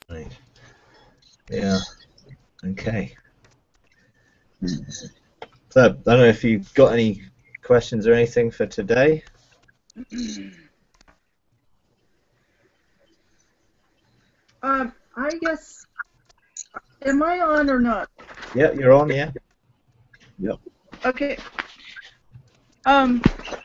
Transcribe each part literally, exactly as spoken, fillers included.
Right. Yeah. Okay. So I don't know if you've got any questions or anything for today. Um, I guess, am I on or not? Yeah, you're on. Yeah. Yep. Okay. Um,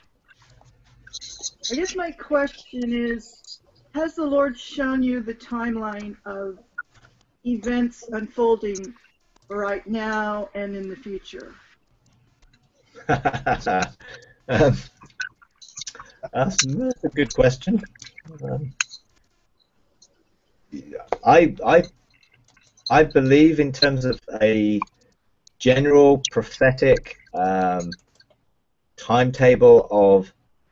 I guess my question is, has the Lord shown you the timeline of events unfolding right now and in the future? um, that's, that's a good question. Um, I I I believe in terms of a general prophetic um, timetable of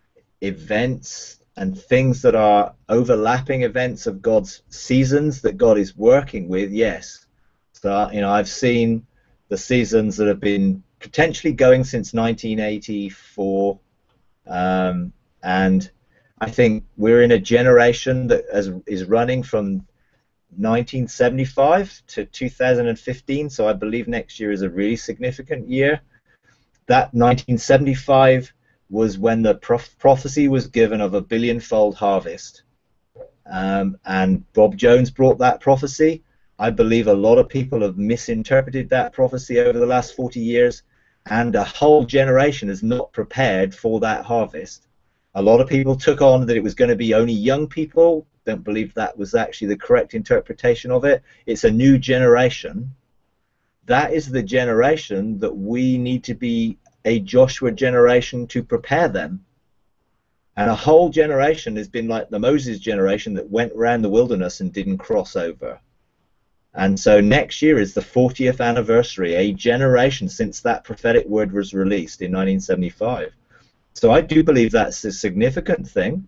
events and things that are overlapping events of God's seasons that God is working with. Yes, so you know I've seen the seasons that have been potentially going since nineteen eighty-four, um, and I think we're in a generation that is, is running from nineteen seventy-five to two thousand fifteen, so I believe next year is a really significant year. That nineteen seventy-five was when the prof prophecy was given of a billion-fold harvest, um, and Bob Jones brought that prophecy. I believe a lot of people have misinterpreted that prophecy over the last forty years, and a whole generation is not prepared for that harvest. A lot of people took on that it was going to be only young people. Don't believe that was actually the correct interpretation of it. It's a new generation. That is the generation that we need to be a Joshua generation to prepare them. And a whole generation has been like the Moses generation that went around the wilderness and didn't cross over. And so next year is the fortieth anniversary, a generation since that prophetic word was released in nineteen seventy-five. So I do believe that's a significant thing.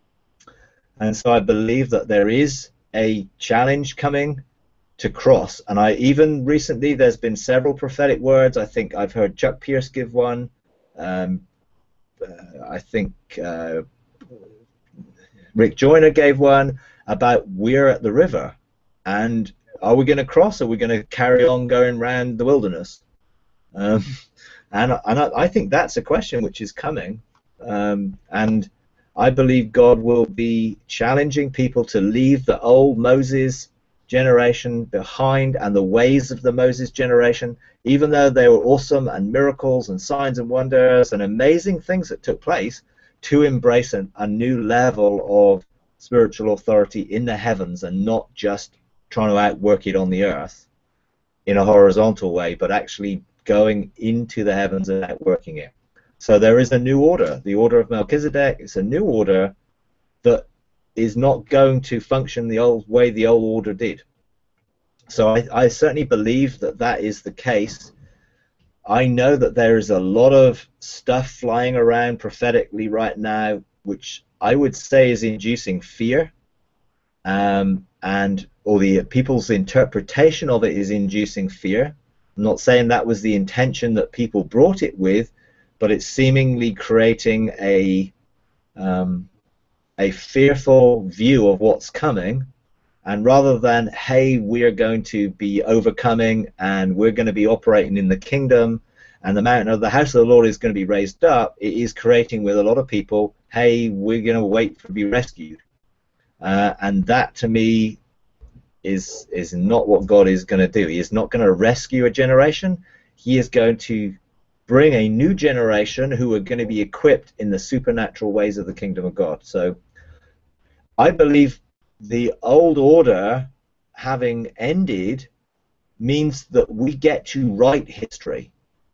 And so I believe that there is a challenge coming to cross. And I even recently, there's been several prophetic words. I think I've heard Chuck Pierce give one. Um, uh, I think uh, Rick Joyner gave one about we're at the river. And are we going to cross, or are we going to carry on going around the wilderness? Um, and and I, I think that's a question which is coming. Um, and I believe God will be challenging people to leave the old Moses generation behind and the ways of the Moses generation, even though they were awesome and miracles and signs and wonders and amazing things that took place, to embrace an, a new level of spiritual authority in the heavens and not just trying to outwork it on the earth in a horizontal way, but actually going into the heavens and outworking it. So there is a new order, the order of Melchizedek. It's a new order that is not going to function the old way the old order did. So I, I certainly believe that that is the case. I know that there is a lot of stuff flying around prophetically right now, which I would say is inducing fear, um, and or the people's interpretation of it is inducing fear. I'm not saying that was the intention that people brought it with, but it's seemingly creating a um, a fearful view of what's coming, and rather than, hey, we're going to be overcoming and we're going to be operating in the kingdom and the mountain of the house of the Lord is going to be raised up, it is creating with a lot of people, hey, we're going to wait to be rescued. Uh, and that to me is is not what God is going to do. He is not going to rescue a generation. He is going to bring a new generation who are going to be equipped in the supernatural ways of the kingdom of God. So I believe the old order having ended means that we get to write history.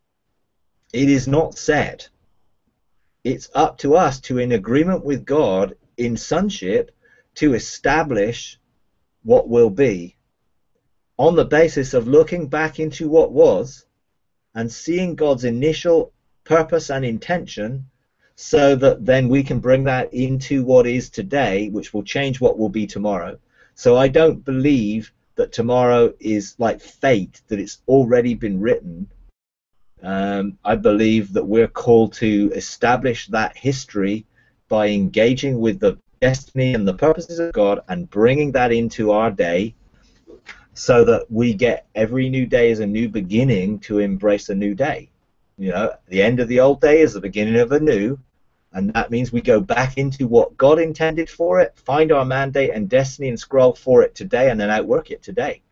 It is not set. It's up to us to, in agreement with God in sonship, to establish what will be on the basis of looking back into what was and seeing God's initial purpose and intention, so that then we can bring that into what is today, which will change what will be tomorrow. So I don't believe that tomorrow is like fate, that it's already been written. Um, I believe that we're called to establish that history by engaging with the destiny and the purposes of God and bringing that into our day so that we get every new day as a new beginning to embrace a new day. You know, the end of the old day is the beginning of a new, and that means we go back into what God intended for it, find our mandate and destiny and scroll for it today, and then outwork it today.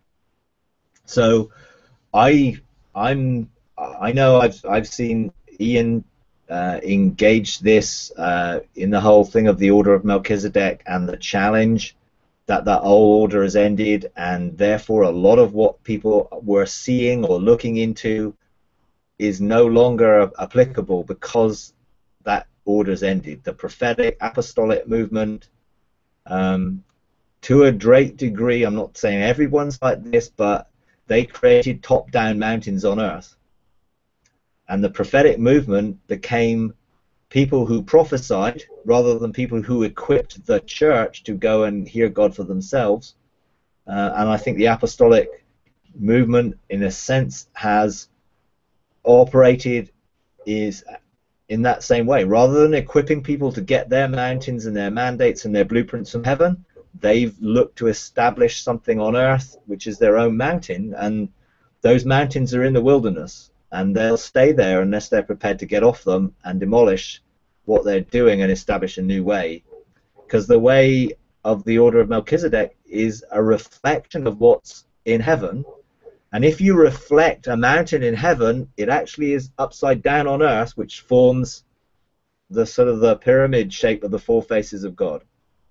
So I I'm I know I've I've seen Ian uh, engage this uh, in the whole thing of the order of Melchizedek and the challenge that that old order has ended, and therefore a lot of what people were seeing or looking into is no longer applicable because that order's ended. The prophetic apostolic movement, um, to a great degree, I'm not saying everyone's like this, but they created top-down mountains on earth. And the prophetic movement became people who prophesied rather than people who equipped the church to go and hear God for themselves. Uh, and I think the apostolic movement, in a sense, has operated is in that same way. Rather than equipping people to get their mountains and their mandates and their blueprints from heaven, they've looked to establish something on earth which is their own mountain, and those mountains are in the wilderness, and they'll stay there unless they're prepared to get off them and demolish what they're doing and establish a new way. Because the way of the order of Melchizedek is a reflection of what's in heaven, and if you reflect a mountain in heaven, it actually is upside down on earth, which forms the sort of the pyramid shape of the four faces of God.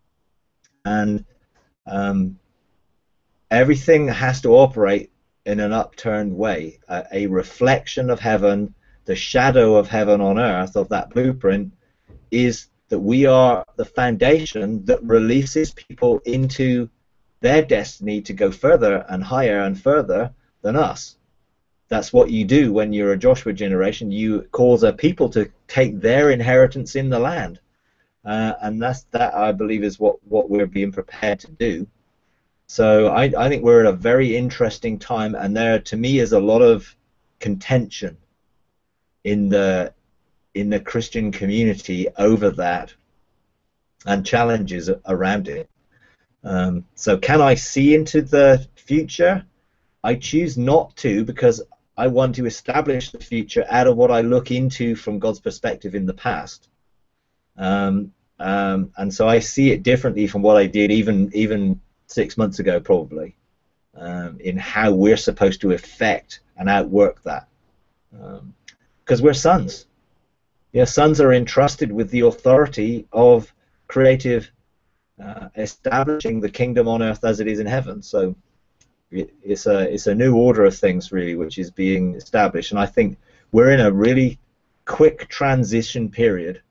And um, everything has to operate in an upturned way, a, a reflection of heaven, the shadow of heaven on earth, of that blueprint, is that we are the foundation that releases people into their destiny to go further and higher and further than us. That's what you do when you're a Joshua generation. You cause a people to take their inheritance in the land. Uh, and that's that, I believe, is what, what we're being prepared to do. So I, I think we're at a very interesting time, and there, to me, is a lot of contention in the in the Christian community over that, and challenges around it. Um, so can I see into the future? I choose not to, because I want to establish the future out of what I look into from God's perspective in the past. Um, um, and so I see it differently from what I did even even six months ago, probably, um, in how we're supposed to affect and outwork that. Because um, we're sons. Yeah, sons are entrusted with the authority of creative uh, establishing the kingdom on earth as it is in heaven. So it, it's a it's a new order of things, really, which is being established. And I think we're in a really quick transition period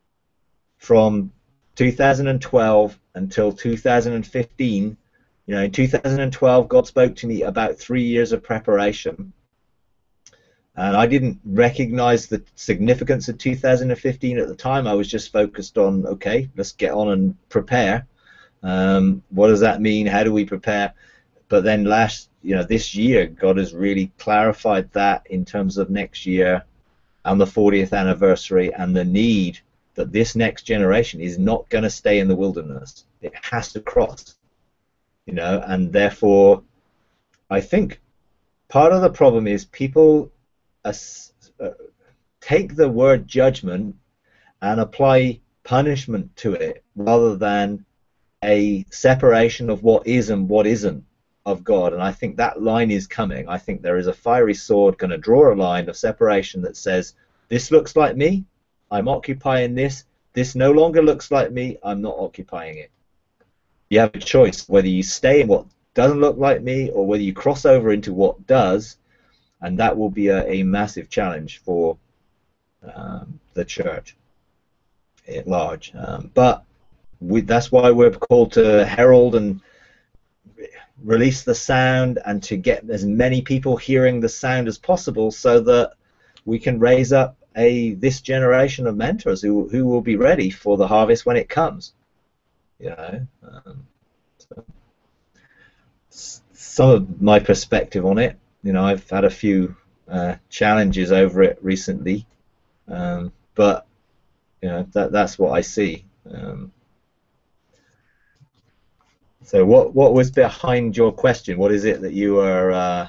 from two thousand twelve until two thousand fifteen. You know, in two thousand twelve, God spoke to me about three years of preparation, and I didn't recognize the significance of two thousand fifteen at the time. I was just focused on, okay, let's get on and prepare. Um, what does that mean? How do we prepare? But then last, you know, this year, God has really clarified that in terms of next year and the fortieth anniversary, and the need that this next generation is not going to stay in the wilderness. It has to cross, you know, and therefore I think part of the problem is people uh, uh, take the word judgment and apply punishment to it rather than a separation of what is and what isn't of God. And I think that line is coming. I think there is a fiery sword going to draw a line of separation that says, this looks like me, I'm occupying this. This no longer looks like me, I'm not occupying it. You have a choice whether you stay in what doesn't look like me or whether you cross over into what does, and that will be a, a massive challenge for um, the church at large. Um, but we, that's why we're called to herald and release the sound, and to get as many people hearing the sound as possible, so that we can raise up a this generation of mentors who who will be ready for the harvest when it comes. You know, um, so some of my perspective on it. You know, I've had a few uh, challenges over it recently, um, but you know that that's what I see. Um, So what what was behind your question? What is it that you are? Uh...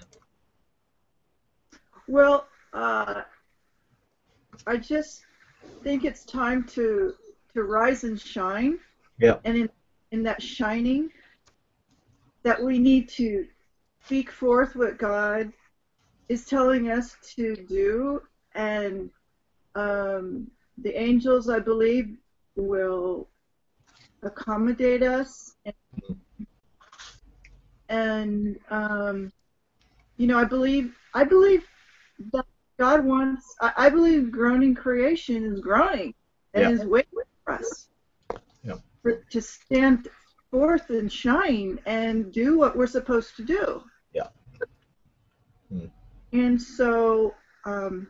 Well, uh, I just think it's time to to rise and shine. Yeah. And in in that shining, that we need to speak forth what God is telling us to do, and um, the angels, I believe, will accommodate us. And, and um, you know, I believe I believe that God wants. I, I believe groaning creation is groaning and Yeah. is waiting for us Yeah. for, to stand forth and shine and do what we're supposed to do. Yeah. Hmm. And so um,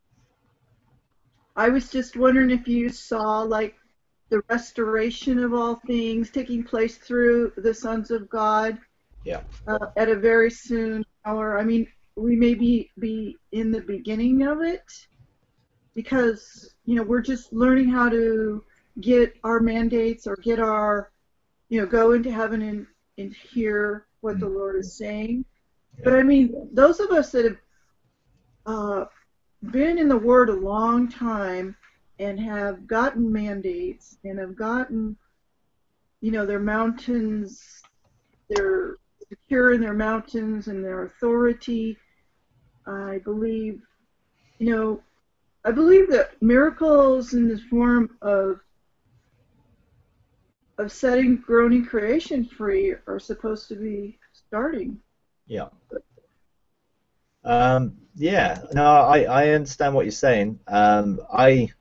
I was just wondering if you saw like the restoration of all things taking place through the sons of God. Yeah. Uh, at a very soon hour. I mean, we may be, be in the beginning of it because, you know, we're just learning how to get our mandates or get our, you know, go into heaven and, and hear what Mm. the Lord is saying. Yeah. But I mean, those of us that have uh, been in the Word a long time and have gotten mandates and have gotten, you know, their mountains, their secure in their mountains and their authority. I believe, you know, I believe that miracles in the form of of setting groaning creation free are supposed to be starting. Yeah. Um, yeah. No, I, I understand what you're saying. Um, I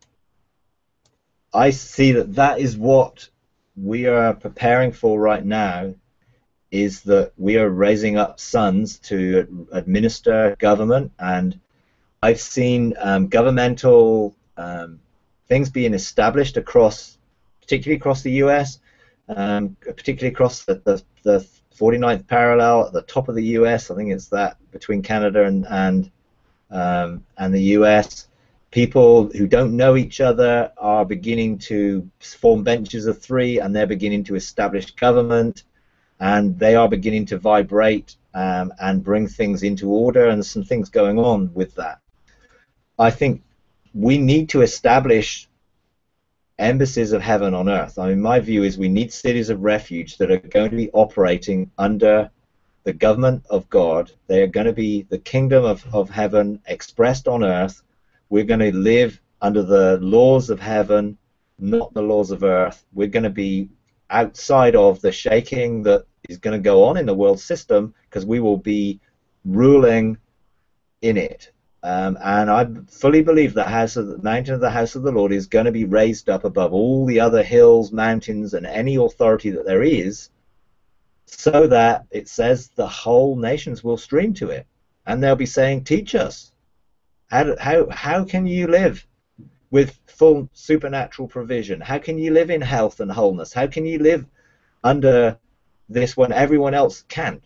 I see that that is what we are preparing for right now, is that we are raising up sons to administer government, and I've seen um, governmental um, things being established across, particularly across the U S, um, particularly across the, the, the forty-ninth parallel at the top of the U S. I think it's that between Canada and and, um, and the U S. People who don't know each other are beginning to form benches of three, and they're beginning to establish government, and they are beginning to vibrate um, and bring things into order, and there's some things going on with that. I think we need to establish embassies of heaven on earth. I mean, my view is we need cities of refuge that are going to be operating under the government of God. They are going to be the kingdom of, of heaven expressed on earth. We're going to live under the laws of heaven, not the laws of earth. We're going to be outside of the shaking that is going to go on in the world system, because we will be ruling in it. Um, and I fully believe that house of the mountain of the house of the Lord is going to be raised up above all the other hills, mountains, and any authority that there is, so that it says the whole nations will stream to it, and they'll be saying, "Teach us. How how how can you live with full supernatural provision? How can you live in health and wholeness? How can you live under this when everyone else can't?"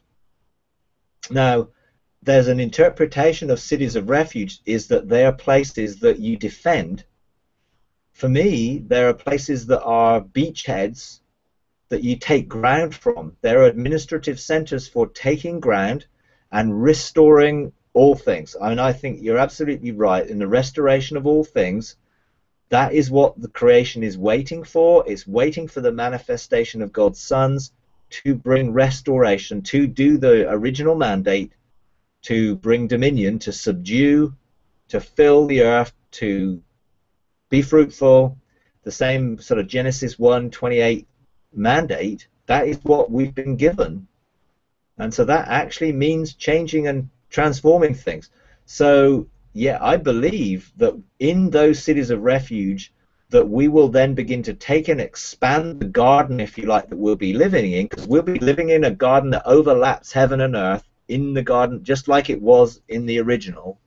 Now, there's an interpretation of cities of refuge is that they are places that you defend. For me, there are places that are beachheads that you take ground from. There are administrative centers for taking ground and restoring all things. I mean, I think you're absolutely right. In the restoration of all things, that is what the creation is waiting for. It's waiting for the manifestation of God's sons to bring restoration, to do the original mandate, to bring dominion, to subdue, to fill the earth, to be fruitful. The same sort of Genesis one twenty-eight mandate, that is what we've been given. And so that actually means changing and transforming things. So yeah, I believe that in those cities of refuge, that we will then begin to take and expand the garden, if you like, that we'll be living in, because we'll be living in a garden that overlaps heaven and earth, in the garden just like it was in the original.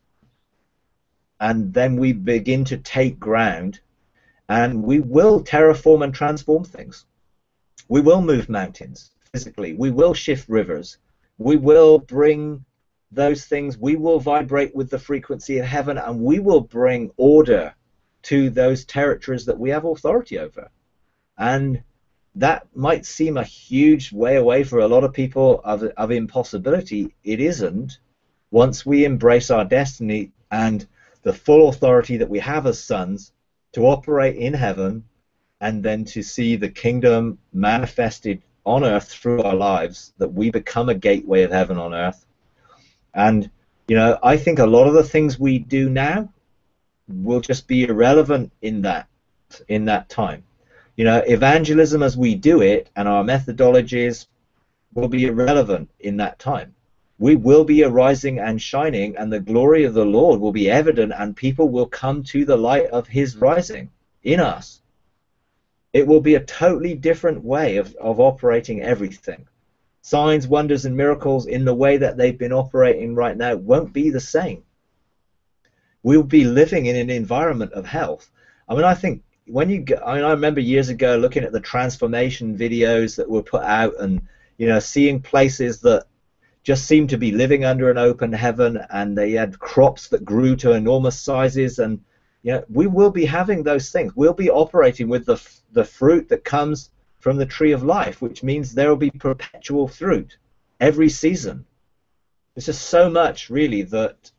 And then we begin to take ground, and we will terraform and transform things. We will move mountains physically. We will shift rivers. We will bring those things. We will vibrate with the frequency of heaven, and we will bring order to those territories that we have authority over. And that might seem a huge way away for a lot of people of, of impossibility. It isn't. Once we embrace our destiny and the full authority that we have as sons to operate in heaven, and then to see the kingdom manifested on earth through our lives, that we become a gateway of heaven on earth. And, you know, I think a lot of the things we do now will just be irrelevant in that, in that time. You know, evangelism as we do it and our methodologies will be irrelevant in that time. We will be arising and shining, and the glory of the Lord will be evident, and people will come to the light of his rising in us. It will be a totally different way of, of operating everything. Signs, wonders, and miracles in the way that they've been operating right now won't be the same. We'll be living in an environment of health. I mean, I think when you go, I mean, I remember years ago looking at the transformation videos that were put out, and, you know, seeing places that just seemed to be living under an open heaven, and they had crops that grew to enormous sizes. And, you know, we will be having those things. We'll be operating with the, the fruit that comes from the tree of life, which means there will be perpetual fruit every season. There's just so much really that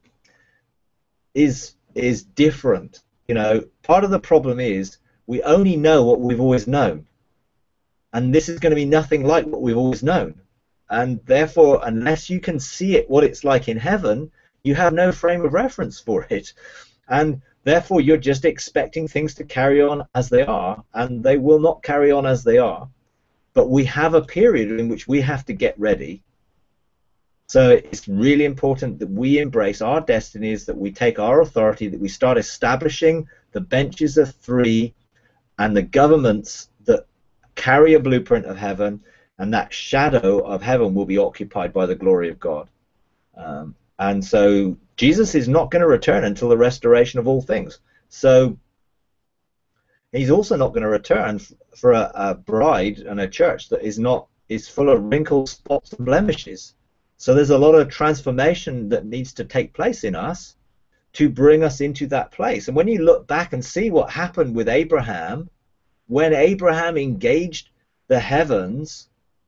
is is different. You know, part of the problem is we only know what we've always known, and this is going to be nothing like what we've always known. And therefore, unless you can see it what it's like in heaven, you have no frame of reference for it. And therefore, you're just expecting things to carry on as they are, and they will not carry on as they are. But we have a period in which we have to get ready. So it's really important that we embrace our destinies, that we take our authority, that we start establishing the benches of three and the governments that carry a blueprint of heaven, and that shadow of heaven will be occupied by the glory of God. Um, and so Jesus is not going to return until the restoration of all things. So he's also not going to return for a, a bride and a church that is not is full of wrinkles, spots, and blemishes. So there's a lot of transformation that needs to take place in us to bring us into that place. And when you look back and see what happened with Abraham, when Abraham engaged the heavens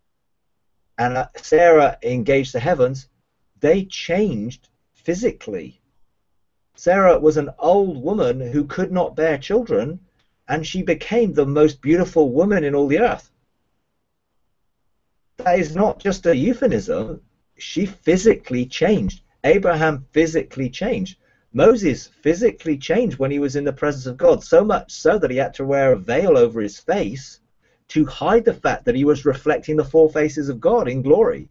and Sarah engaged the heavens, they changed physically. Sarah was an old woman who could not bear children, and she became the most beautiful woman in all the earth. That is not just a euphemism. She physically changed. Abraham physically changed. Moses physically changed when he was in the presence of God, so much so that he had to wear a veil over his face to hide the fact that he was reflecting the four faces of God in glory.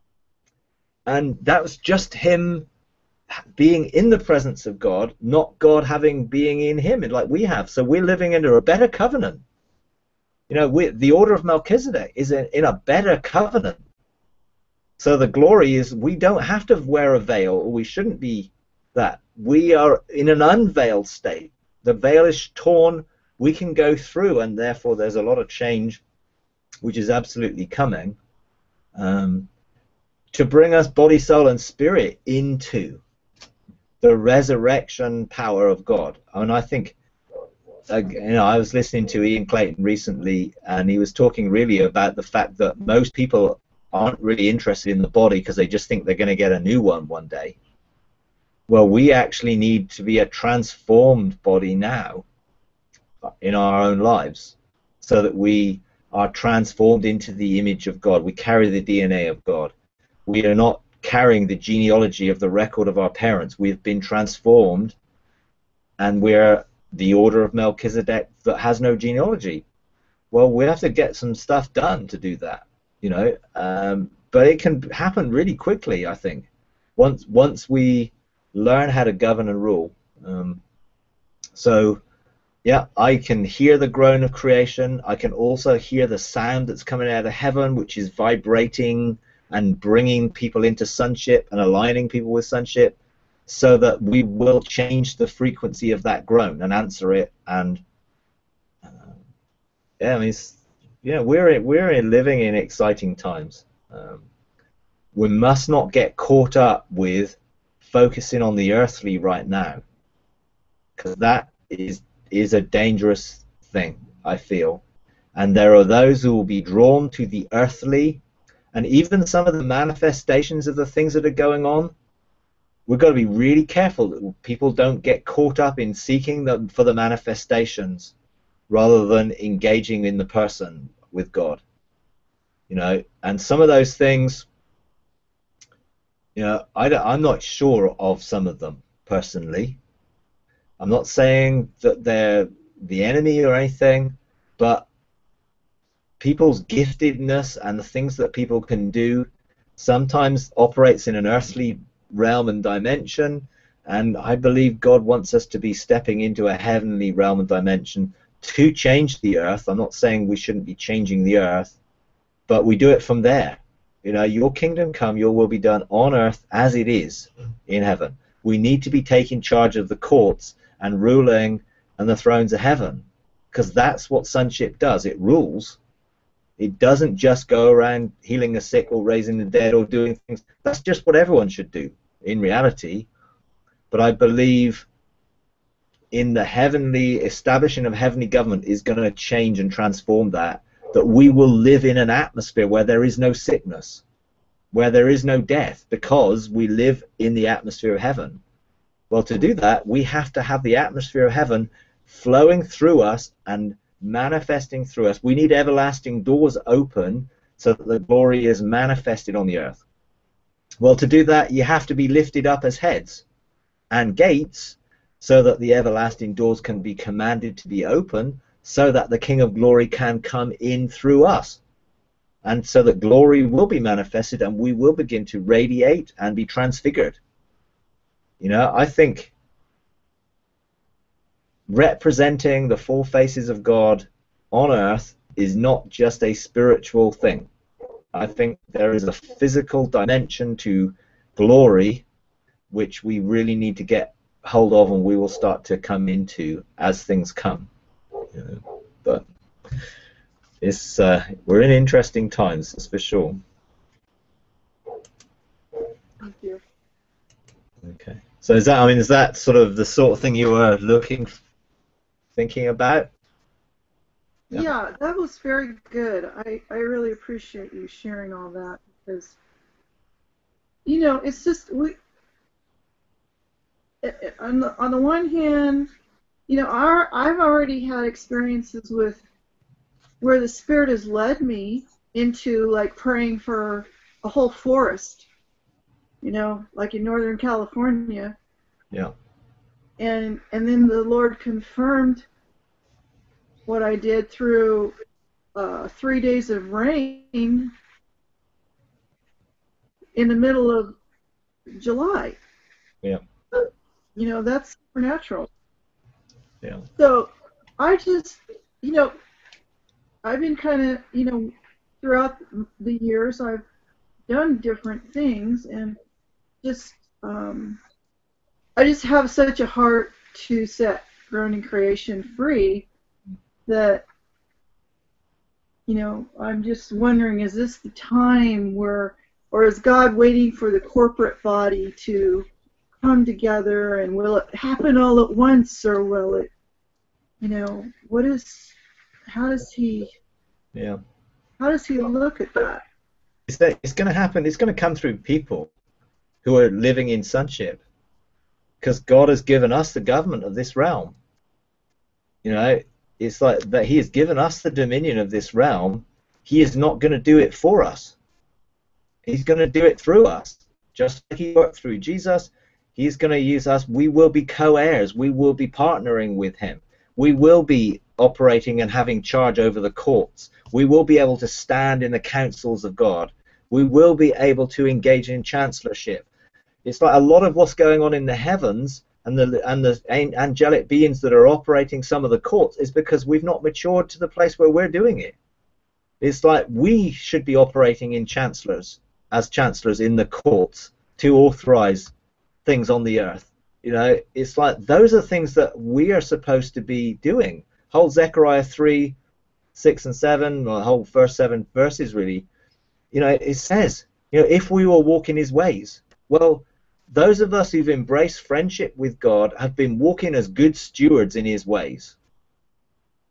And that was just him being in the presence of God, not God having being in him, like we have. So we're living under a better covenant. You know, we, the order of Melchizedek is in, in a better covenant. So the glory is we don't have to wear a veil, or we shouldn't be that. We are in an unveiled state. The veil is torn. We can go through, and therefore there's a lot of change which is absolutely coming um, to bring us body, soul, and spirit into the resurrection power of God. And I think, uh, you know, I was listening to Ian Clayton recently, and he was talking really about the fact that most people aren't really interested in the body because they just think they're going to get a new one one day. Well, we actually need to be a transformed body now in our own lives, so that we are transformed into the image of God. We carry the D N A of God. We are not carrying the genealogy of the record of our parents. We've been transformed, and we're the order of Melchizedek that has no genealogy. Well, we have to get some stuff done to do that, you know. Um, but it can happen really quickly, I think, once once we learn how to govern and rule. Um, so. Yeah, I can hear the groan of creation. I can also hear the sound that's coming out of heaven, which is vibrating and bringing people into sonship and aligning people with sonship, so that we will change the frequency of that groan and answer it. And uh, yeah, I mean, it's, yeah, we're in, we're in living in exciting times. Um, we must not get caught up with focusing on the earthly right now, because that is is a dangerous thing, I feel. and there are those who will be drawn to the earthly, and even some of the manifestations of the things that are going on. We've got to be really careful that people don't get caught up in seeking them for the manifestations rather than engaging in the person with God. You know, and some of those things, you know, I don't, I'm not sure of some of them personally. I'm not saying that they're the enemy or anything, but people's giftedness and the things that people can do sometimes operates in an earthly realm and dimension, and I believe God wants us to be stepping into a heavenly realm and dimension to change the earth. I'm not saying we shouldn't be changing the earth, but we do it from there. You know, your kingdom come, your will be done on earth as it is in heaven. We need to be taking charge of the courts and ruling and the thrones of heaven, because that's what sonship does. It rules. It doesn't just go around healing the sick or raising the dead or doing things. That's just what everyone should do in reality. But I believe in the heavenly establishing of heavenly government is going to change and transform that, that we will live in an atmosphere where there is no sickness, where there is no death, because we live in the atmosphere of heaven. Well, to do that, we have to have the atmosphere of heaven flowing through us and manifesting through us. We need everlasting doors open so that the glory is manifested on the earth. Well, to do that, you have to be lifted up as heads and gates so that the everlasting doors can be commanded to be open, so that the King of Glory can come in through us, and so that glory will be manifested and we will begin to radiate and be transfigured. You know, I think representing the four faces of God on earth is not just a spiritual thing. I think there is a physical dimension to glory which we really need to get hold of, and we will start to come into as things come. You know, but it's uh, we're in interesting times, that's for sure. Thank you. Okay. So is that, I mean, is that sort of the sort of thing you were looking, thinking about? Yeah, yeah, that was very good. I, I really appreciate you sharing all that, because, you know, it's just, we, on the, on the one hand, you know, our, I've already had experiences with where the Spirit has led me into, like, praying for a whole forest, you know, like in Northern California. Yeah. And and then the Lord confirmed what I did through uh, three days of rain in the middle of July. Yeah. You know, that's supernatural. Yeah. So I just, you know, I've been kind of, you know, throughout the years, I've done different things, and just, um, I just have such a heart to set groaning creation free that, you know, I'm just wondering, is this the time where, or is God waiting for the corporate body to come together, and will it happen all at once, or will it, you know, what is, how does he, yeah, how does he look at that? It's that it's going to happen. It's going to come through people who are living in sonship, because God has given us the government of this realm. You know, it's like that He has given us the dominion of this realm. He is not going to do it for us. He's going to do it through us, just like He worked through Jesus. He's going to use us. We will be co-heirs. We will be partnering with Him. We will be operating and having charge over the courts. We will be able to stand in the councils of God. We will be able to engage in chancellorship. It's like a lot of what's going on in the heavens and the and the angelic beings that are operating some of the courts is because we've not matured to the place where we're doing it. It's like we should be operating in chancellors, as chancellors in the courts, to authorize things on the earth. You know, it's like those are things that we are supposed to be doing. Whole Zechariah three, six and seven, or the whole first seven verses really, you know, it says, you know, if we will walk in His ways. Well, those of us who've embraced friendship with God have been walking as good stewards in His ways.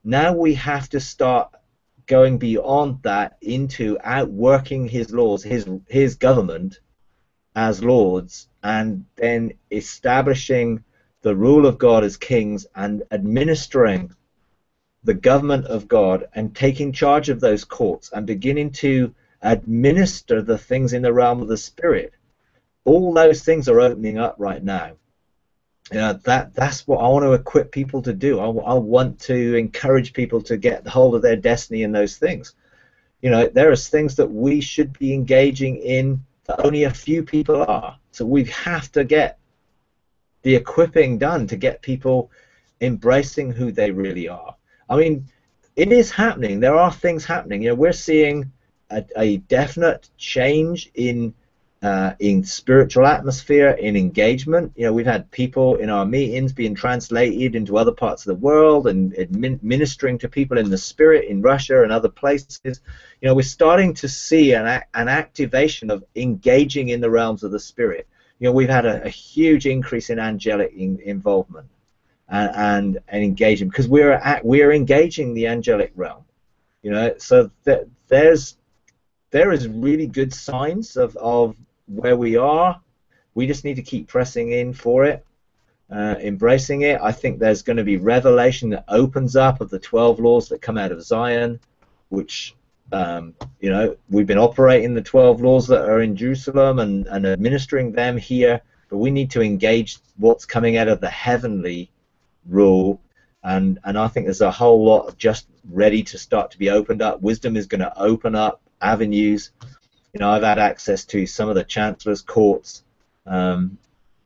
now we have to start going beyond that into outworking his laws, his his government as lords, and then establishing the rule of God as kings and administering the government of God and taking charge of those courts and beginning to administer the things in the realm of the spirit. All those things are opening up right now. You know, that that's what I want to equip people to do. I, I want to encourage people to get hold of their destiny in those things. You know, there are things that we should be engaging in that only a few people are. So we have to get the equipping done to get people embracing who they really are. I mean, it is happening. There are things happening. You know, we're seeing a, a definite change in uh, in spiritual atmosphere, in engagement. You know, we've had people in our meetings being translated into other parts of the world and administering to people in the spirit in Russia and other places. You know, we're starting to see an, an activation of engaging in the realms of the spirit. You know, we've had a, a huge increase in angelic in, involvement and, and, and engagement because we're at, we're engaging the angelic realm. You know, so th there's there is really good signs of, of where we are. We just need to keep pressing in for it, uh, embracing it. I think there's going to be revelation that opens up of the twelve laws that come out of Zion, which, um, you know, we've been operating the twelve laws that are in Jerusalem and, and administering them here, but we need to engage what's coming out of the heavenly rule. And, and I think there's a whole lot just ready to start to be opened up. Wisdom is going to open up avenues. You know, I've had access to some of the chancellor's courts, um,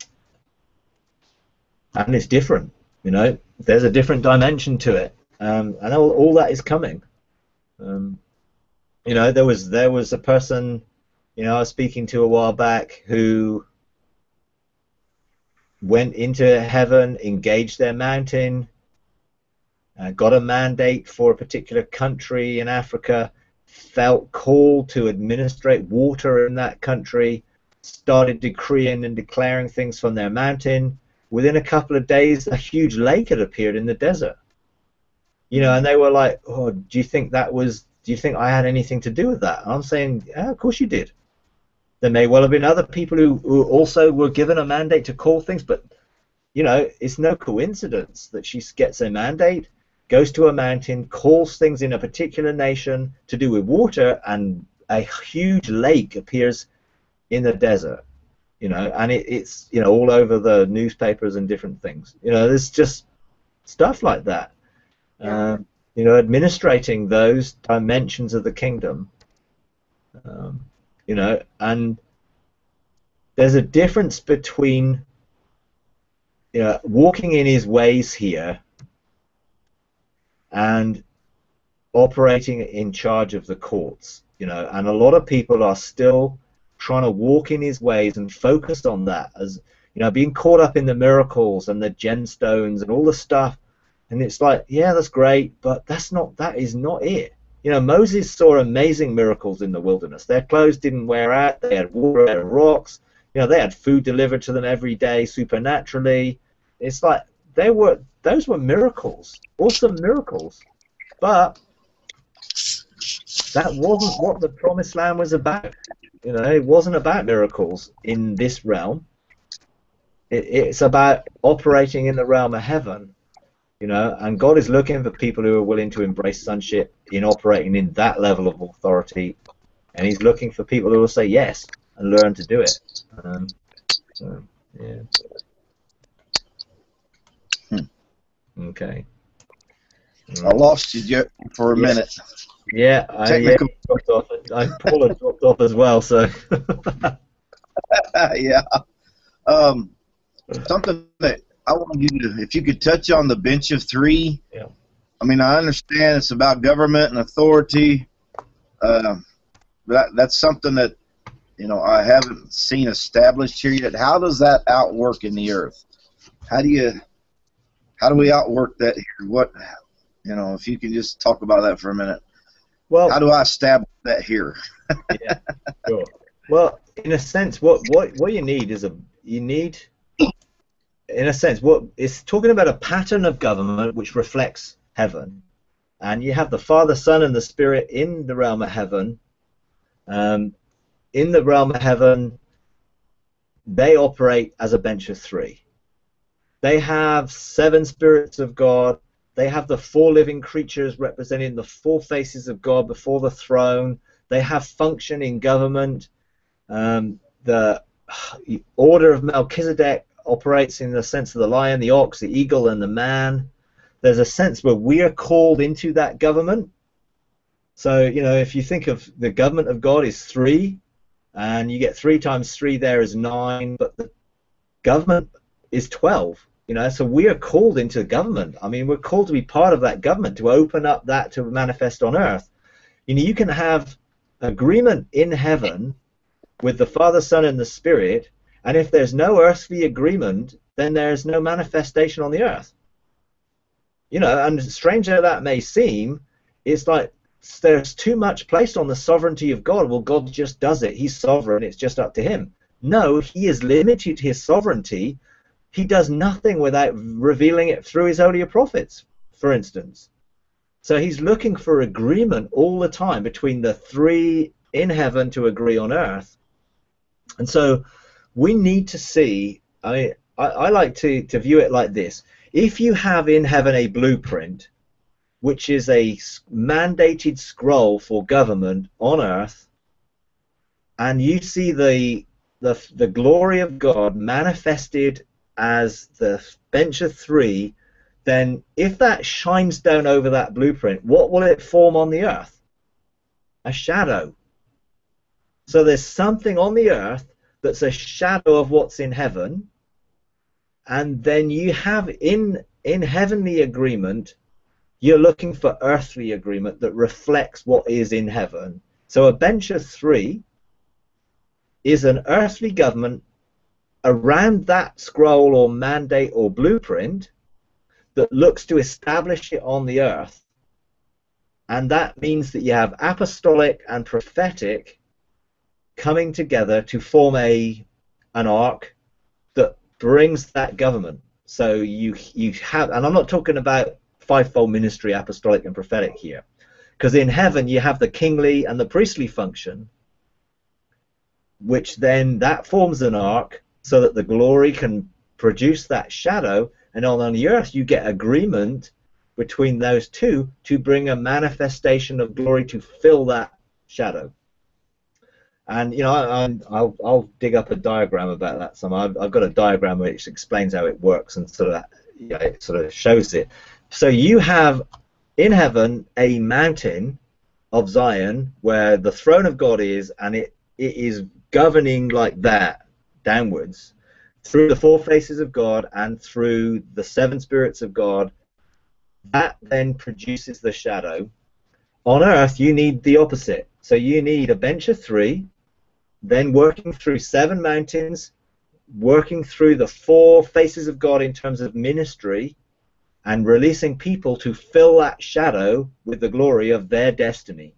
and it's different. You know, there's a different dimension to it, um, and all, all that is coming. Um, you know, there was there was a person, you know, I was speaking to a while back who went into heaven, engaged their mountain, uh, got a mandate for a particular country in Africa, felt called to administrate water in that country, started decreeing and declaring things from their mountain. Within a couple of days, a huge lake had appeared in the desert. You know, and they were like, "Oh, do you think that was? Do you think I had anything to do with that?" And I'm saying, "Yeah, of course you did." There may well have been other people who, who also were given a mandate to call things, but you know, it's no coincidence that she gets a mandate, goes to a mountain, calls things in a particular nation to do with water, and a huge lake appears in the desert. You know, and it, it's, you know, all over the newspapers and different things. You know, there's just stuff like that. Yeah. Um, you know, administrating those dimensions of the kingdom. Um, you know, and there's a difference between, you know, walking in his ways here and operating in charge of the courts, you know, and a lot of people are still trying to walk in his ways and focused on that, as, you know, being caught up in the miracles and the gemstones and all the stuff, and it's like, yeah, that's great, but that's not, that is not it. You know, Moses saw amazing miracles in the wilderness. Their clothes didn't wear out, they had water out of rocks, you know, they had food delivered to them every day supernaturally. It's like, they were, those were miracles, awesome miracles, but that wasn't what the promised land was about. You know, it wasn't about miracles in this realm. It, it's about operating in the realm of heaven, you know, and God is looking for people who are willing to embrace sonship in operating in that level of authority, and he's looking for people who will say yes and learn to do it. Um, so, yeah. Okay. I lost you for a yeah. minute. Yeah, I, yeah, dropped off. I, Paula dropped off as well, so. Yeah. Um, something that I want you to, if you could touch on the bench of three. Yeah. I mean, I understand it's about government and authority. Uh, that, that's something that, you know, I haven't seen established here yet. How does that outwork in the earth? How do you, how do we outwork that here? What, you know, if you can just talk about that for a minute. Well, how do I establish that here? Yeah, sure. Well, in a sense, what what what you need is a you need, in a sense, what it's talking about a pattern of government which reflects heaven. and you have the Father, Son, and the Spirit in the realm of heaven. Um, in the realm of heaven, they operate as a bench of three. They have seven spirits of God. They have the four living creatures representing the four faces of God before the throne. They have function in government. Um, the order of Melchizedek operates in the sense of the lion, the ox, the eagle, and the man. There's a sense where we are called into that government. So, you know, if you think of the government of God is three, and you get three times three there is nine, but the government is twelve. You know, so we are called into government. I mean, we're called to be part of that government, to open up that to manifest on earth. You know, you can have agreement in heaven with the Father, Son, and the Spirit, and if there's no earthly agreement, then there's no manifestation on the earth. You know, and strange though that may seem, it's like there's too much placed on the sovereignty of God. Well, God just does it. He's sovereign. It's just up to him. No, he is limited his sovereignty. He does nothing without revealing it through his earlier prophets, for instance. So he's looking for agreement all the time between the three in heaven to agree on earth. And so we need to see, I mean, I, I like to, to view it like this. If you have in heaven a blueprint, which is a mandated scroll for government on earth, and you see the, the, the glory of God manifested as the bench of three, then if that shines down over that blueprint, what will it form on the earth? A shadow. So there's something on the earth that's a shadow of what's in heaven, and then you have in in heavenly agreement, you're looking for earthly agreement that reflects what is in heaven. So a bench of three is an earthly government around that scroll or mandate or blueprint that looks to establish it on the earth. And that means that you have apostolic and prophetic coming together to form a an ark that brings that government. So you you have, and I'm not talking about fivefold ministry, apostolic and prophetic here, because in heaven you have the kingly and the priestly function, which then that forms an ark so that the glory can produce that shadow, and on, on the earth you get agreement between those two to bring a manifestation of glory to fill that shadow. And you know, I, I'll, I'll dig up a diagram about that. Some I've, I've got a diagram which explains how it works and sort of, you know, it sort of shows it. So you have in heaven a mountain of Zion where the throne of God is, and it, it is governing like that downwards through the four faces of God and through the seven spirits of God. That then produces the shadow. On earth you need the opposite. So you need a bench of three, then working through seven mountains, working through the four faces of God in terms of ministry, and releasing people to fill that shadow with the glory of their destiny.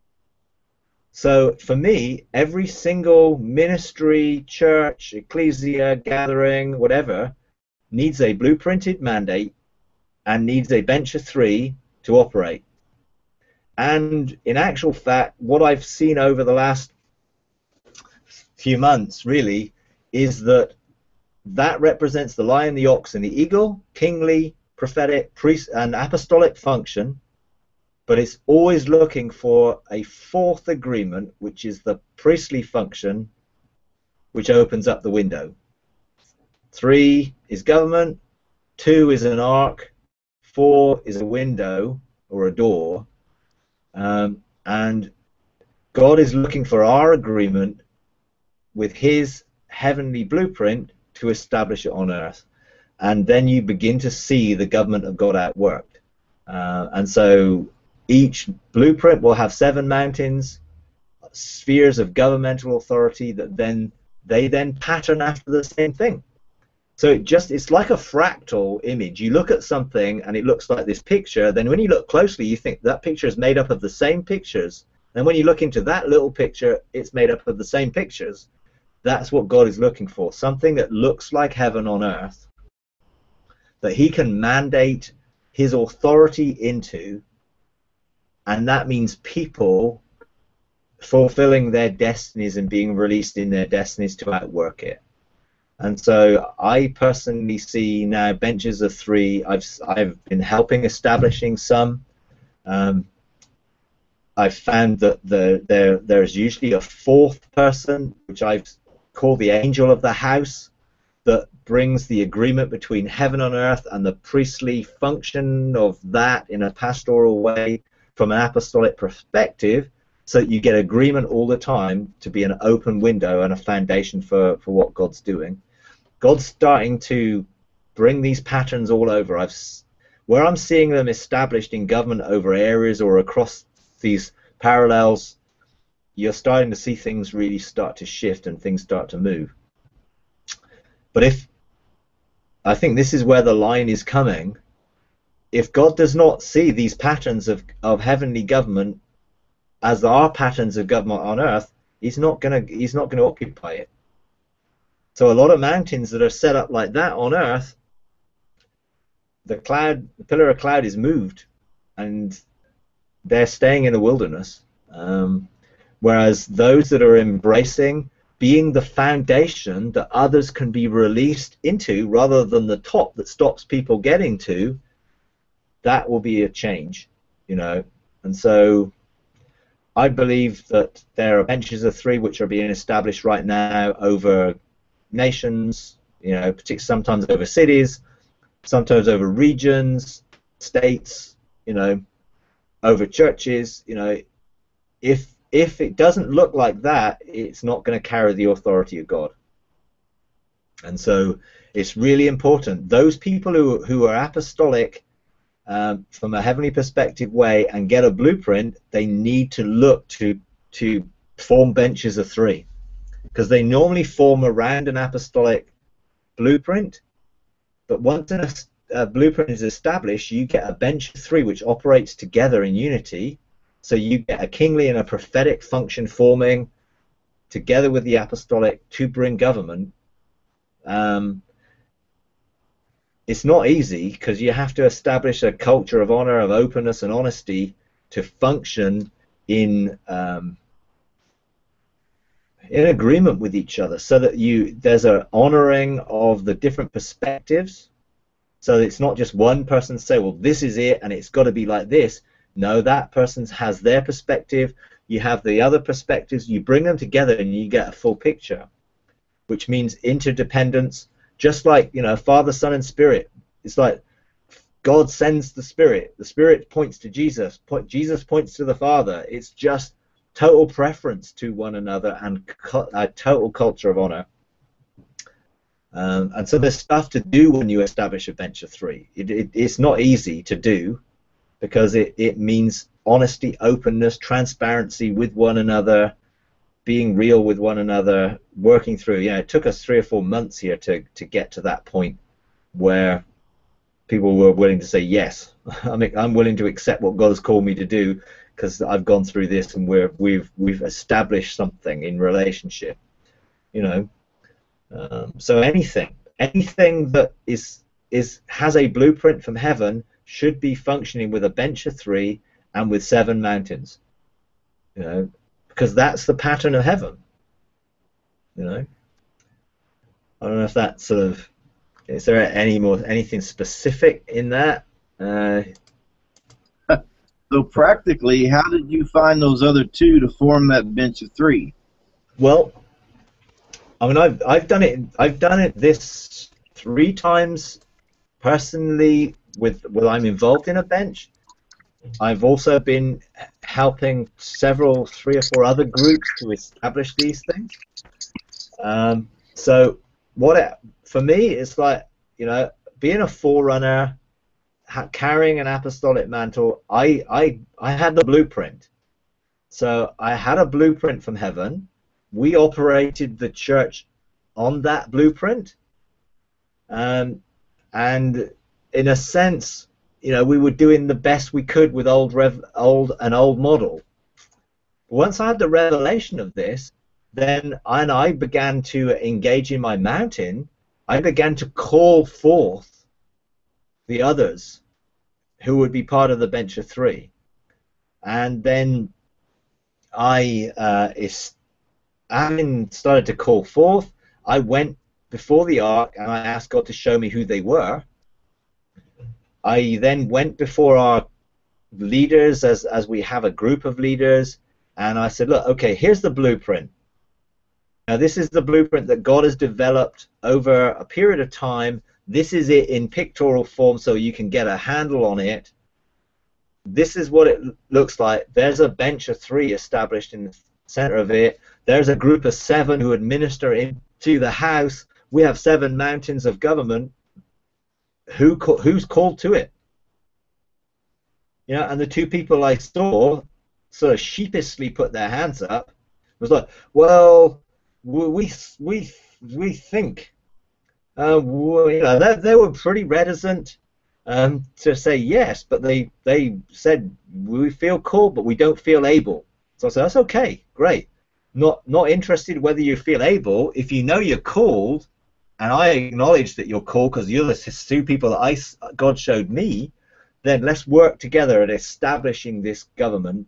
So for me, every single ministry, church, ecclesia, gathering, whatever, needs a blueprinted mandate and needs a bench of three to operate. And in actual fact, what I've seen over the last few months really is that that represents the lion, the ox, and the eagle, kingly, prophetic, priest, and apostolic function, but it's always looking for a fourth agreement, which is the priestly function, which opens up the window. Three is government, two is an ark, four is a window or a door, um, and God is looking for our agreement with his heavenly blueprint to establish it on earth. And then you begin to see the government of God outworked. Uh, and so each blueprint will have seven mountains, spheres of governmental authority that then they then pattern after the same thing. So it just it's like a fractal image. You look at something and it looks like this picture, then when you look closely you think that picture is made up of the same pictures. And when you look into that little picture, it's made up of the same pictures. That's what God is looking for, something that looks like heaven on earth, that he can mandate his authority into, and that means people fulfilling their destinies and being released in their destinies to outwork it. And so I personally see now benches of three. I've I've been helping establishing some. Um, I've found that the there there's usually a fourth person, which I've called the angel of the house, that brings the agreement between heaven and earth and the priestly function of that in a pastoral way from an apostolic perspective, so that you get agreement all the time to be an open window and a foundation for, for what God's doing. God's starting to bring these patterns all over. I've, where I'm seeing them established in government over areas or across these parallels, you're starting to see things really start to shift and things start to move. But if, I think this is where the line is coming, if God does not see these patterns of, of heavenly government as our patterns of government on earth, he's not gonna he's not gonna occupy it. So a lot of mountains that are set up like that on earth, the cloud, the pillar of cloud is moved, and they're staying in the wilderness. Um, whereas those that are embracing being the foundation that others can be released into, rather than the top that stops people getting to, that will be a change, you know. And so I believe that there are benches of three which are being established right now over nations, you know, particularly sometimes over cities, sometimes over regions, states, you know, over churches. You know, if if it doesn't look like that, it's not going to carry the authority of God. And so it's really important. Those people who who are apostolic um, from a heavenly perspective way and get a blueprint, they need to look to to form benches of three, because they normally form around an apostolic blueprint. But once a, a blueprint is established, you get a bench of three which operates together in unity. So you get a kingly and a prophetic function forming together with the apostolic to bring government. Um, it's not easy, because you have to establish a culture of honor, of openness and honesty to function in um, in agreement with each other, so that you there's an honoring of the different perspectives. So it's not just one person say, well, this is it and it's got to be like this. No, that person has their perspective, you have the other perspectives, you bring them together and you get a full picture, which means interdependence, just like, you know, Father, Son, and Spirit. It's like God sends the Spirit, the Spirit points to Jesus, point, Jesus points to the Father. It's just total preference to one another and a total culture of honor. Um, and so there's stuff to do when you establish a bench of three. It, it, it's not easy to do, because it, it means honesty, openness, transparency with one another, being real with one another, working through. You know, it took us three or four months here to, to get to that point where people were willing to say, yes, I mean, I'm willing to accept what God has called me to do, because I've gone through this and we're, we've, we've established something in relationship, you know. Um, so anything, anything that is, is, has a blueprint from heaven should be functioning with a bench of three and with seven mountains, you know, because that's the pattern of heaven, you know. I don't know if that sort of, is there any more, anything specific in that? Uh, so practically, how did you find those other two to form that bench of three? Well, I mean, I've, I've done it, I've done it this three times personally. With, with I'm involved in a bench. I've also been helping several, three or four other groups to establish these things. Um, so what it, for me, it's like, you know, being a forerunner, ha carrying an apostolic mantle. I, I, I had the blueprint. So I had a blueprint from heaven. We operated the church on that blueprint. Um, and in a sense, you know, we were doing the best we could with old, rev old an old model. Once I had the revelation of this, then I, and I began to engage in my mountain. I began to call forth the others who would be part of the bench of three. And then I, uh, is, having started to call forth, I went before the ark and I asked God to show me who they were. I then went before our leaders, as, as we have a group of leaders, and I said, look, okay, here's the blueprint. Now, this is the blueprint that God has developed over a period of time. This is it in pictorial form so you can get a handle on it. This is what it looks like. There's a bench of three established in the center of it. There's a group of seven who administer into the house. We have seven mountains of government. Who who's called to it? You know, and the two people I saw sort of sheepishly put their hands up. It was like, well, we we we think. Uh, we, you know, they, they were pretty reticent um, to say yes, but they they said we feel called, but we don't feel able. So I said that's okay, great. Not not interested whether you feel able. If you know you're called, and I acknowledge that you're called because you're the two people that I God showed me, then let's work together at establishing this government.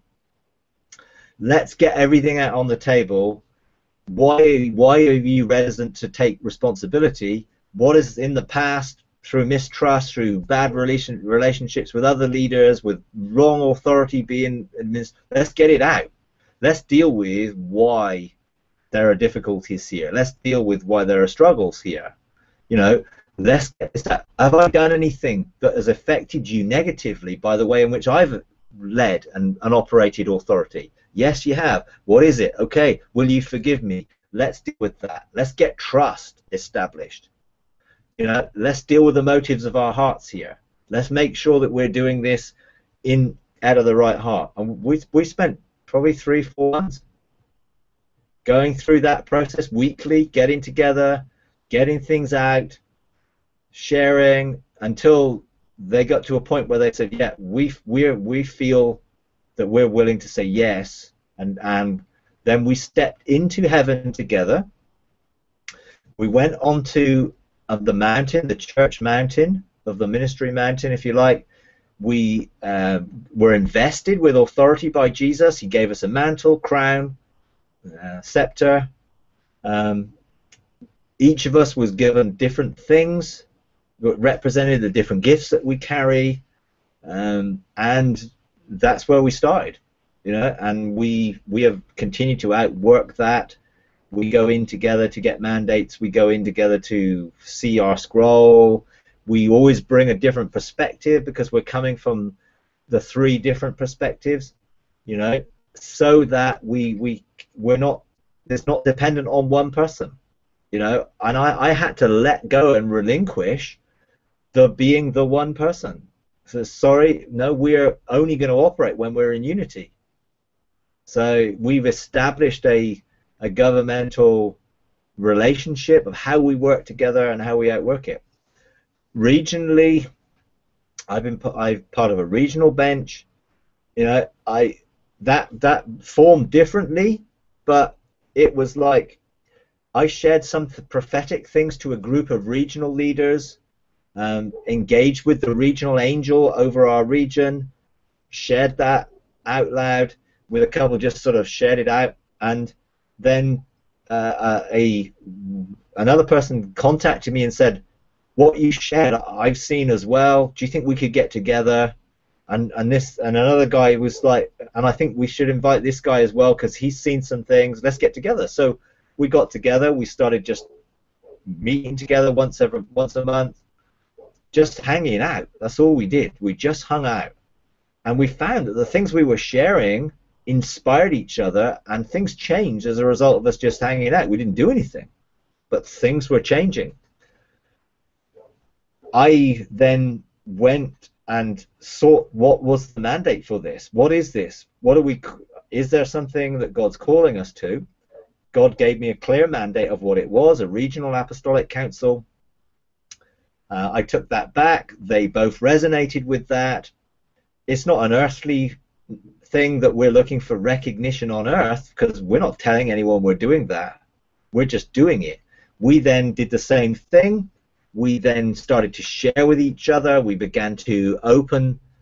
Let's get everything out on the table. Why why are you reticent to take responsibility? What is in the past, through mistrust, through bad relation, relationships with other leaders, with wrong authority being administered? Let's get it out. Let's deal with why there are difficulties here. Let's deal with why there are struggles here. You know, let's get this out. Have I done anything that has affected you negatively by the way in which I've led and, and operated authority? Yes, you have. What is it? Okay, will you forgive me? Let's deal with that. Let's get trust established. You know, let's deal with the motives of our hearts here. Let's make sure that we're doing this in out of the right heart. And we we spent probably three, four months going through that process weekly, getting together, getting things out, sharing, until they got to a point where they said, yeah, we we we feel that we're willing to say yes, and and then we stepped into heaven together. We went onto of the mountain, the church mountain, of the ministry mountain, if you like. We uh, were invested with authority by Jesus. He gave us a mantle, crown, uh, scepter. Um, each of us was given different things that represented the different gifts that we carry, um, and that's where we started, you know. And we we have continued to outwork that. We go in together to get mandates. We go in together to see our scroll. We always bring a different perspective because we're coming from the three different perspectives, you know, so that we we we're not it's not dependent on one person, you know. And I, I had to let go and relinquish the being the one person. So sorry, no, we're only going to operate when we're in unity. So we've established a a governmental relationship of how we work together and how we outwork it. Regionally, I've been I've part of a regional bench. You know, I that that formed differently, but it was like I shared some prophetic things to a group of regional leaders, um, engaged with the regional angel over our region, shared that out loud with a couple, just sort of shared it out, and then uh, uh, a another person contacted me and said, what you shared I've seen as well, do you think we could get together? And and this and another guy was like, and I think we should invite this guy as well because he's seen some things, let's get together. So we got together, we started just meeting together once every once a month, just hanging out. That's all we did. We just hung out, and we found that the things we were sharing inspired each other, and things changed as a result of us just hanging out. We didn't do anything, but things were changing. I then went and sought what was the mandate for this. What is this? What are we? Is there something that God's calling us to? God gave me a clear mandate of what it was, a regional apostolic council. Uh, I took that back. They both resonated with that. It's not an earthly thing that we're looking for recognition on earth, because we're not telling anyone we're doing that. We're just doing it. We then did the same thing. We then started to share with each other. We began to open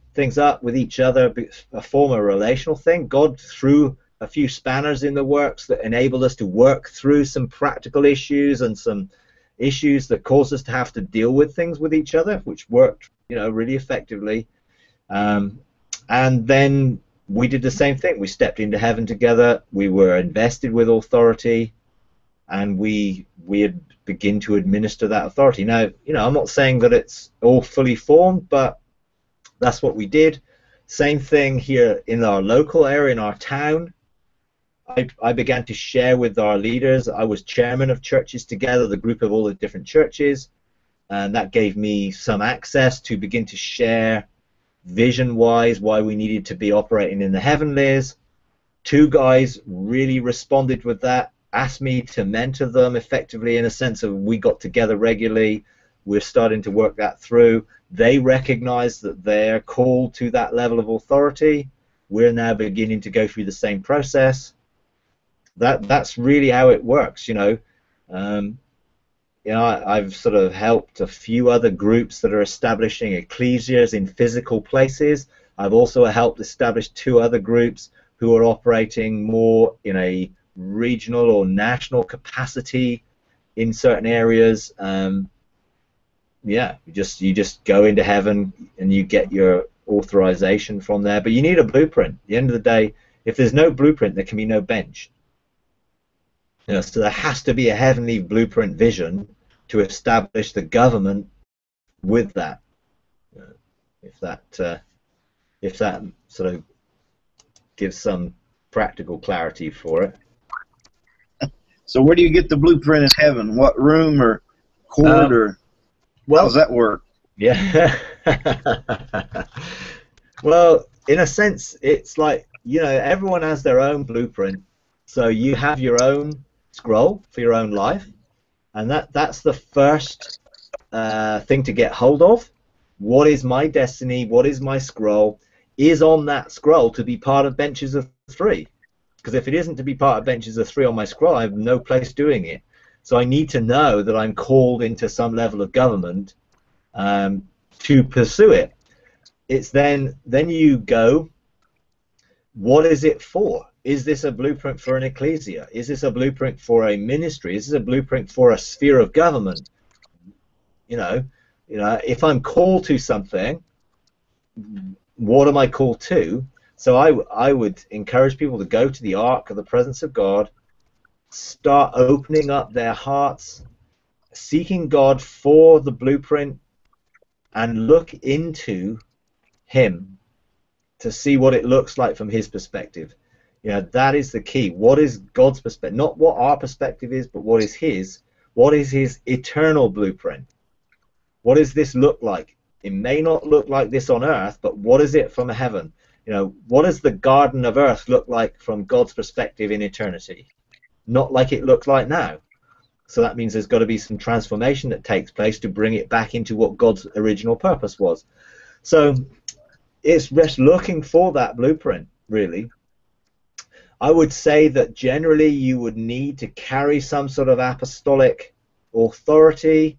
things up with each other, form a relational thing. God threw a few spanners in the works that enabled us to work through some practical issues and some issues that caused us to have to deal with things with each other, which worked, you know, really effectively. Um, and then we did the same thing. We stepped into heaven together. We were invested with authority, and we we had begin to administer that authority. Now, you know, I'm not saying that it's all fully formed, but that's what we did. Same thing here in our local area, in our town. I, I began to share with our leaders. I was chairman of Churches Together, the group of all the different churches, and that gave me some access to begin to share vision-wise why we needed to be operating in the heavenlies. Two guys really responded with that, asked me to mentor them effectively, in a sense of we got together regularly. We're starting to work that through. They recognize that they're called to that level of authority. We're now beginning to go through the same process. That that's really how it works, you know. Um, you know, I, I've sort of helped a few other groups that are establishing ecclesias in physical places. I've also helped establish two other groups who are operating more in a regional or national capacity in certain areas. Um, yeah, you just you just go into heaven and you get your authorization from there. But you need a blueprint. At the end of the day, if there's no blueprint, there can be no bench. You know, so there has to be a heavenly blueprint vision to establish the government with that. You know, if that uh, if that sort of gives some practical clarity for it. So where do you get the blueprint in heaven? What room or court um, or well, how does that work? Yeah. Well, in a sense, it's like, you know, everyone has their own blueprint. So you have your own scroll for your own life, and that that's the first uh, thing to get hold of. What is my destiny? What is my scroll? Is on that scroll to be part of Benches of Three? Because if it isn't to be part of Benches of Three on my scroll, I have no place doing it. So I need to know that I'm called into some level of government um, to pursue it. It's then then you go, what is it for? Is this a blueprint for an ecclesia? Is this a blueprint for a ministry? Is this a blueprint for a sphere of government? You know, you know, if I'm called to something, what am I called to? So I, I would encourage people to go to the Ark of the Presence of God, start opening up their hearts, seeking God for the blueprint, and look into Him to see what it looks like from His perspective. You know, that is the key. What is God's perspective? Not what our perspective is, but what is His. What is His eternal blueprint? What does this look like? It may not look like this on earth, but what is it from heaven? You know, what does the garden of earth look like from God's perspective in eternity? Not like it looks like now. So that means there's got to be some transformation that takes place to bring it back into what God's original purpose was. So it's just looking for that blueprint, really. I would say that generally you would need to carry some sort of apostolic authority.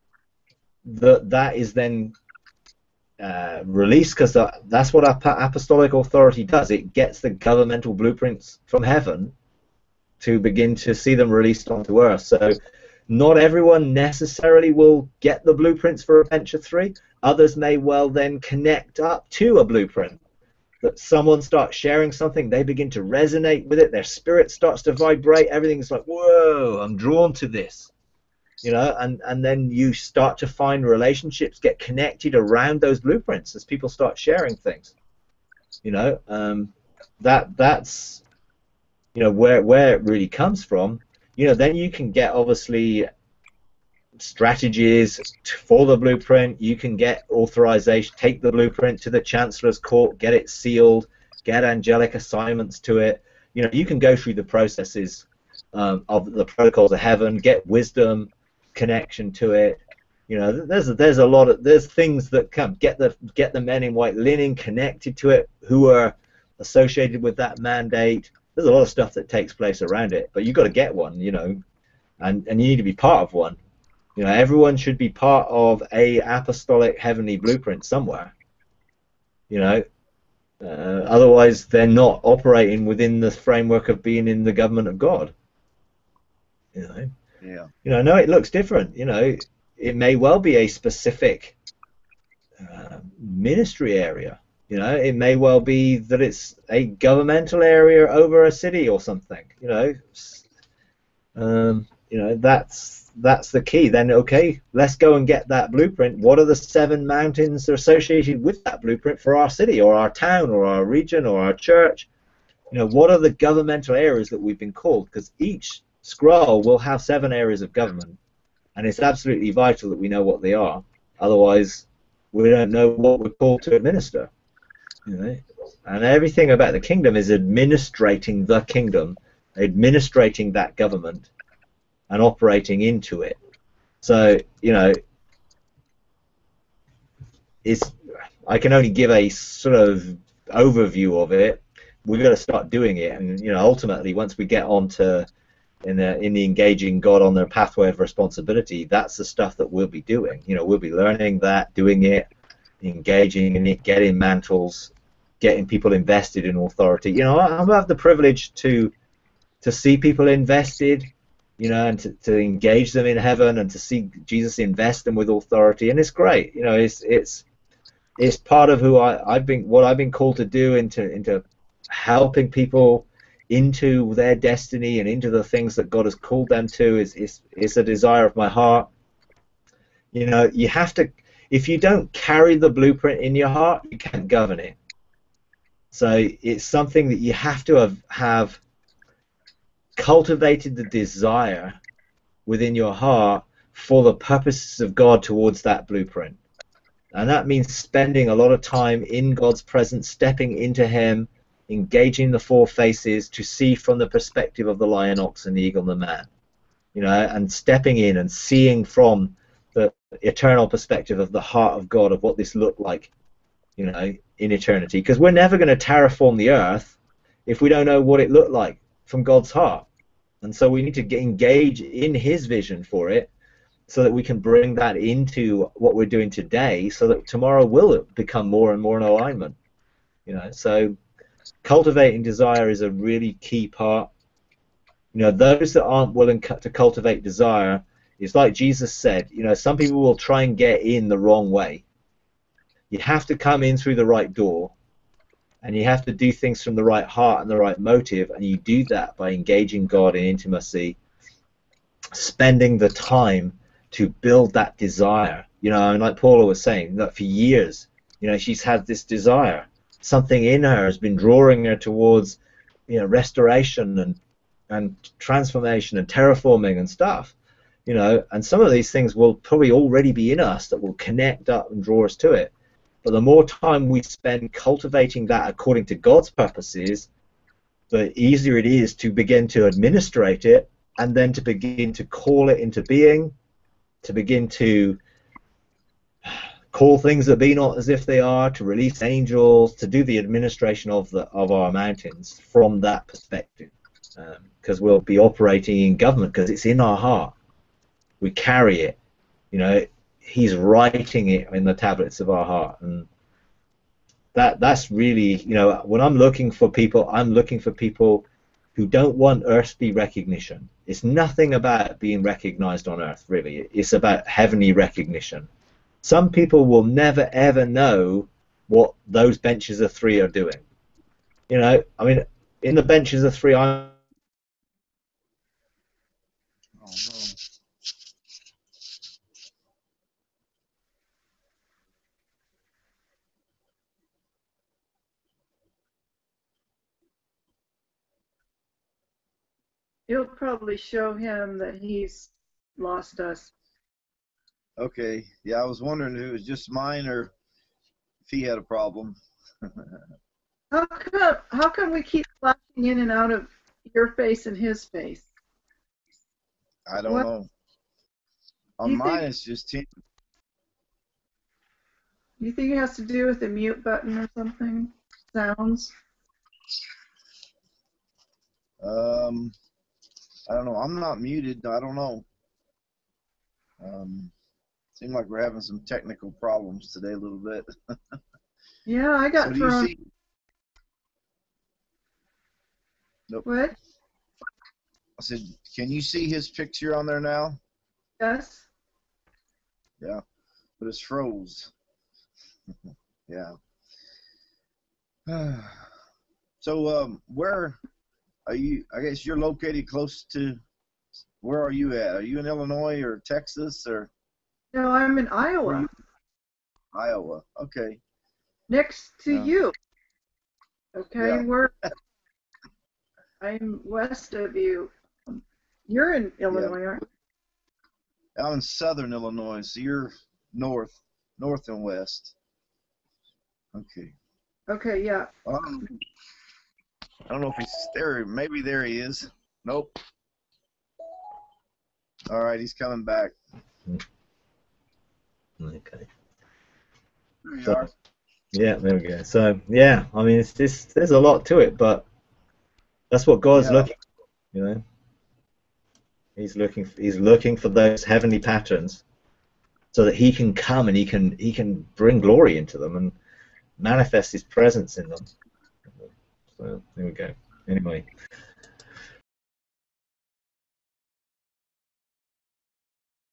That that is then uh, released, because that, that's what apostolic authority does. It gets the governmental blueprints from heaven to begin to see them released onto earth. So not everyone necessarily will get the blueprints for a Bench of Three. Others may well then connect up to a blueprint. That someone starts sharing something, they begin to resonate with it, their spirit starts to vibrate, everything's like, whoa, I'm drawn to this. You know, and, and then you start to find relationships get connected around those blueprints as people start sharing things. You know, um, that that's, you know, where, where it really comes from. You know, then you can get, obviously, strategies for the blueprint. You can get authorization, take the blueprint to the Chancellor's Court, get it sealed, get angelic assignments to it. You know, you can go through the processes um, of the protocols of heaven, get wisdom, connection to it. You know, there's a, there's a lot of there's things that come get the get the men in white linen connected to it who are associated with that mandate. There's a lot of stuff that takes place around it, but you've got to get one. You know, and and you need to be part of one. You know, everyone should be part of a apostolic heavenly blueprint somewhere. You know, uh, otherwise they're not operating within the framework of being in the government of God. You know, Yeah. you know, no, it looks different. You know, it may well be a specific uh, ministry area. You know, it may well be that it's a governmental area over a city or something. You know, um, you know that's that's the key. Then okay, let's go and get that blueprint. What are the seven mountains associated with that blueprint for our city or our town or our region or our church? You know, what are the governmental areas that we've been called? Because each scroll will have seven areas of government, and it's absolutely vital that we know what they are. Otherwise, we don't know what we're called to administer. You know? And everything about the kingdom is administrating the kingdom, administrating that government, and operating into it. So, you know, it's I can only give a sort of overview of it. We've got to start doing it, and you know, ultimately, once we get onto in the in the engaging God on their pathway of responsibility, that's the stuff that we'll be doing. You know, we'll be learning that, doing it, engaging in it, getting mantles, getting people invested in authority. You know, I have the privilege to to see people invested, you know, and to, to engage them in heaven and to see Jesus invest them with authority, and it's great. You know, it's it's it's part of who I, I've been, what I've been called to do into into helping people into their destiny and into the things that God has called them to. Is is is a desire of my heart. You know, you have to, if you don't carry the blueprint in your heart, you can't govern it. So it's something that you have to have, have cultivated the desire within your heart for the purposes of God towards that blueprint. And that means spending a lot of time in God's presence, stepping into Him, engaging the four faces to see from the perspective of the lion, ox, and the eagle, and the man. You know, and stepping in and seeing from the eternal perspective of the heart of God of what this looked like, you know, in eternity. Because we're never going to terraform the earth if we don't know what it looked like from God's heart. And so we need to get, engage in His vision for it, so that we can bring that into what we're doing today, so that tomorrow will become more and more in alignment. You know, so cultivating desire is a really key part. You know, those that aren't willing to cultivate desire, it's like Jesus said, you know, some people will try and get in the wrong way. You have to come in through the right door, and you have to do things from the right heart and the right motive, and you do that by engaging God in intimacy, spending the time to build that desire. You know, and like Paula was saying, that for years, you know, she's had this desire. Something in her has been drawing her towards, you know, restoration and and transformation and terraforming and stuff. You know, and some of these things will probably already be in us that will connect up and draw us to it. But the more time we spend cultivating that according to God's purposes, the easier it is to begin to administrate it, and then to begin to call it into being, to begin to call things that be not as if they are, to release angels, to do the administration of the of our mountains from that perspective, because um, we'll be operating in government because it's in our heart. We carry it. You know, He's writing it in the tablets of our heart, and that that's really, you know, when I'm looking for people, I'm looking for people who don't want earthly recognition. It's nothing about being recognized on earth, really. It's about heavenly recognition. Some people will never ever know what those benches of three are doing. You know, I mean, in the benches of three, I'm. Oh, no. It'll probably show him that he's lost us. Okay. Yeah, I was wondering if it was just mine or if he had a problem. How come, how come we keep flashing in and out of your face and his face? I don't What? know. On You mine, think, it's just him. you think it has to do with the mute button or something? Sounds? Um, I don't know. I'm not muted. I don't know. Um, seems like we're having some technical problems today a little bit. Yeah, I got So do you thrown. see? Nope. What? I said, can you see his picture on there now? Yes. Yeah, but it's froze. Yeah. So, um, where are you? I guess you're located close to. Where are you at? Are you in Illinois or Texas or No, I'm in where Iowa, you? Iowa. Okay. next to Yeah. you. Okay, Yeah. we're I'm west of you. You're in Yeah. Illinois, aren't I'm in southern Illinois, so you're north, north and west. Okay. you? Okay, yeah. Well, I don't, I don't know if he's there. Maybe there he is. Nope. All right, he's coming back. Okay. There you So, are. yeah, there we go. So, yeah, I mean, it's this. There's a lot to it, but that's what God's Yeah. looking for, you know. He's looking. For, he's looking for those heavenly patterns, so that He can come and He can He can bring glory into them and manifest His presence in them. So there we go. Anyway,